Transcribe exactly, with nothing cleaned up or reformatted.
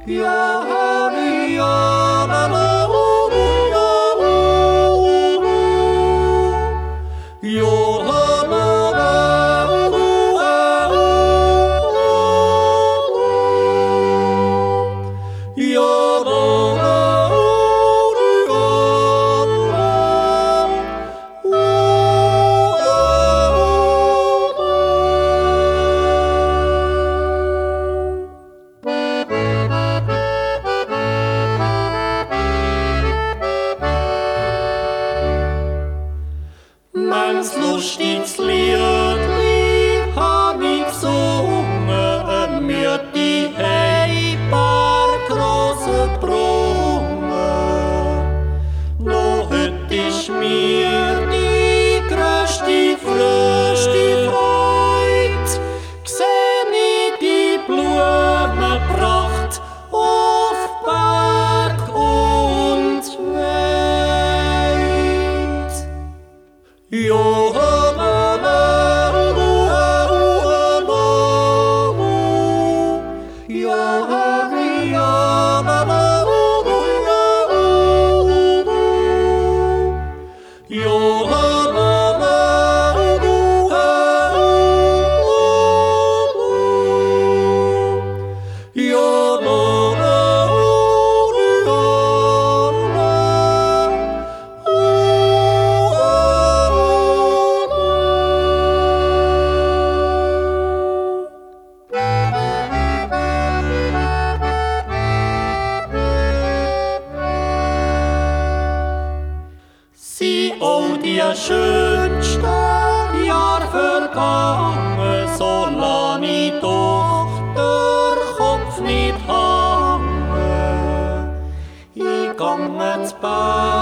Ja, ja, la, la, ja, la, la, ja, la, Manns lustiges Liedli hab ich gesungen, mir die hei paar große Brunnen. No hüt ist mir die größte fröste Freud, gseh ich die Blumenpracht auf Berg und Wald. Jo, la, la, la, ja, ja, la, la, jo, la, la, ja, la, Sie, oh, die schönste Jahr vergangen, so lang ich doch der Kopf nicht hangen. Ich gang ins Bett.